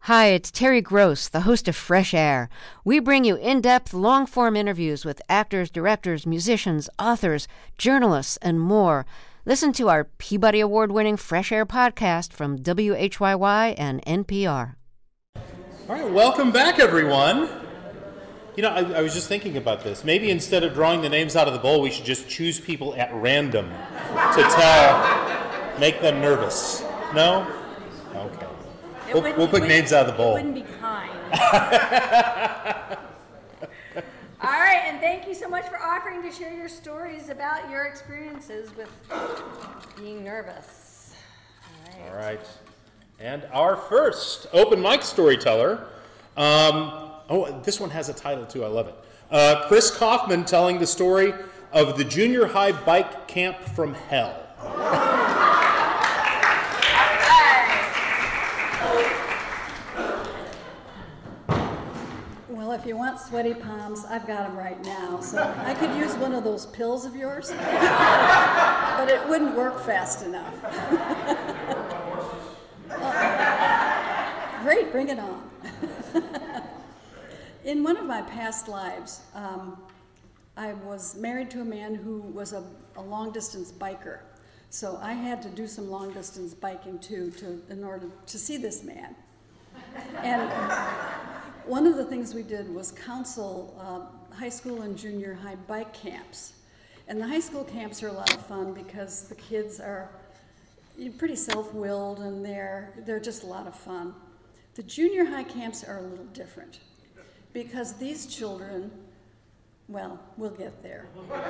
Hi, it's Terry Gross, the host of Fresh Air. We bring you in-depth, long-form interviews with actors, directors, musicians, authors, journalists, and more. Listen to our Peabody Award-winning Fresh Air podcast from WHYY and NPR. All right, welcome back, everyone. You know, I was just thinking about this. Maybe instead of drawing the names out of the bowl, we should just choose people at random to make them nervous. No? Okay. We'll pick names out of the bowl. It wouldn't be kind. All right, and thank you so much for offering to share your stories about your experiences with being nervous. All right. And our first open mic storyteller, this one has a title too, I love it. Chris Kaufman telling the story of the junior high bike camp from hell. Well, if you want sweaty palms, I've got them right now. So I could use one of those pills of yours, but it wouldn't work fast enough. Great, bring it on. In one of my past lives, I was married to a man who was a long-distance biker. So I had to do some long-distance biking too in order to see this man. And one of the things we did was counsel high school and junior high bike camps. And the high school camps are a lot of fun because the kids are pretty self-willed and they're just a lot of fun. The junior high camps are a little different because these children, well, we'll get there.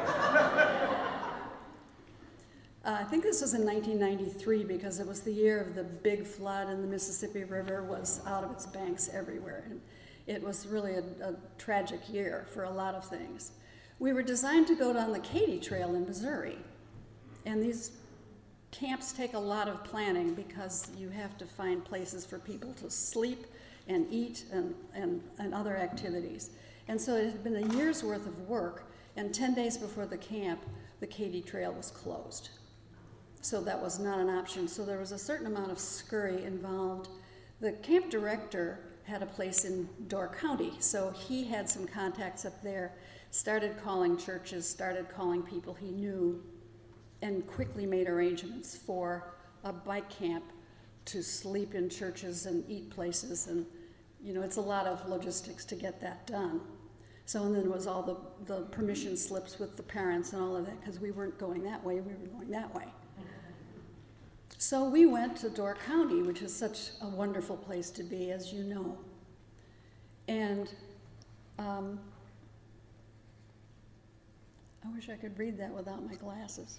I think this was in 1993 because it was the year of the big flood and the Mississippi River was out of its banks everywhere. And it was really a tragic year for a lot of things. We were designed to go down the Katy Trail in Missouri. And these camps take a lot of planning because you have to find places for people to sleep and eat and other activities. And so it had been a year's worth of work, and 10 days before the camp, the Katy Trail was closed. So that was not an option. So there was a certain amount of scurry involved. The camp director had a place in Door County, so he had some contacts up there, started calling churches, started calling people he knew, and quickly made arrangements for a bike camp to sleep in churches and eat places. And, you know, it's a lot of logistics to get that done. So, and then it was all the permission slips with the parents and all of that, because we weren't going that way, we were going that way. So we went to Door County, which is such a wonderful place to be, as you know. And I wish I could read that without my glasses.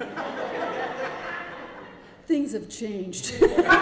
Things have changed.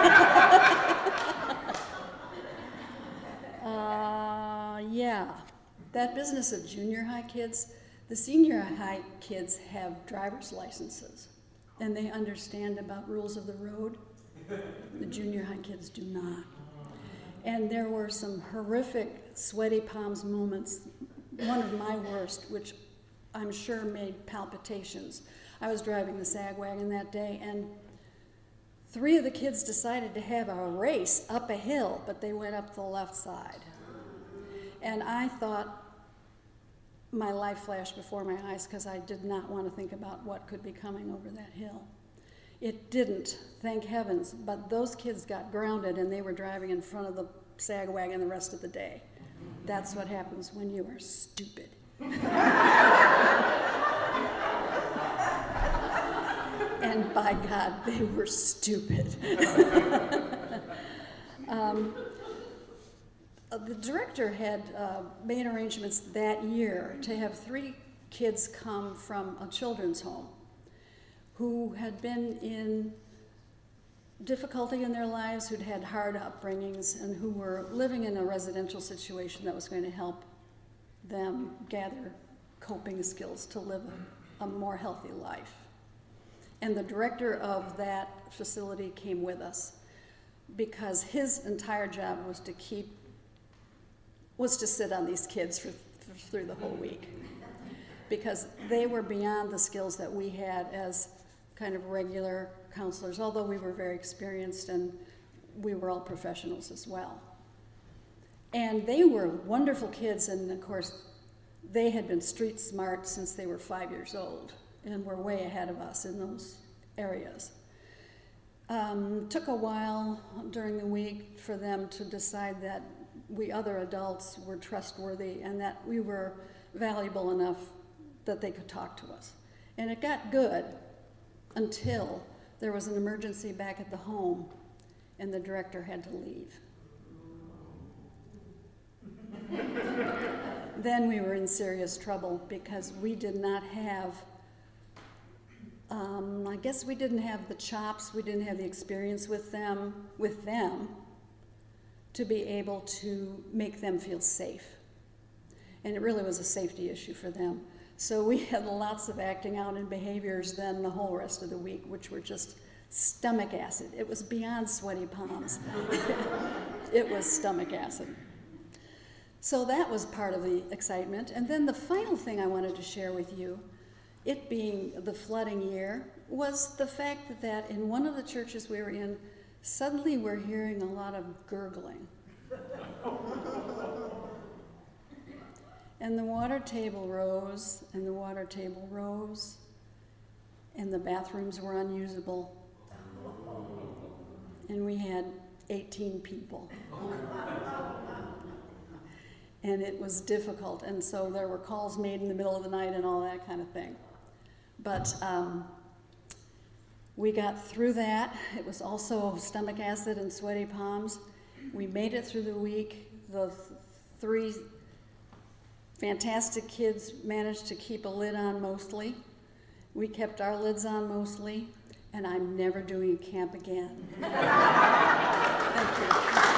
Yeah, that business of junior high kids, the senior high kids have driver's licenses. And they understand about rules of the road. The junior high kids do not. And there were some horrific sweaty palms moments. One of my worst, which I'm sure made palpitations. I was driving the sag wagon that day, and 3 of the kids decided to have a race up a hill, but they went up the left side. And I thought, my life flashed before my eyes because I did not want to think about what could be coming over that hill. It didn't, thank heavens, but those kids got grounded and they were driving in front of the sag wagon the rest of the day. That's what happens when you are stupid. And by God, they were stupid. The director had made arrangements that year to have 3 kids come from a children's home who had been in difficulty in their lives, who'd had hard upbringings, and who were living in a residential situation that was going to help them gather coping skills to live a more healthy life. And the director of that facility came with us because his entire job was to sit on these kids through the whole week, because they were beyond the skills that we had as kind of regular counselors, although we were very experienced and we were all professionals as well. And they were wonderful kids, and of course, they had been street smart since they were 5 years old and were way ahead of us in those areas. Took a while during the week for them to decide that we other adults were trustworthy and that we were valuable enough that they could talk to us. And it got good until there was an emergency back at the home and the director had to leave. Then we were in serious trouble because we did not have, I guess we didn't have the chops, we didn't have the experience with them to be able to make them feel safe. And it really was a safety issue for them. So we had lots of acting out and behaviors then the whole rest of the week, which were just stomach acid. It was beyond sweaty palms. It was stomach acid. So that was part of the excitement. And then the final thing I wanted to share with you, it being the flooding year, was the fact that in one of the churches we were in, suddenly we're hearing a lot of gurgling. And the water table rose, and the water table rose, and the bathrooms were unusable. And we had 18 people. And it was difficult, and so there were calls made in the middle of the night and all that kind of thing. But we got through that. It was also stomach acid and sweaty palms. We made it through the week. The three fantastic kids managed to keep a lid on mostly. We kept our lids on mostly, and I'm never doing a camp again. Thank you.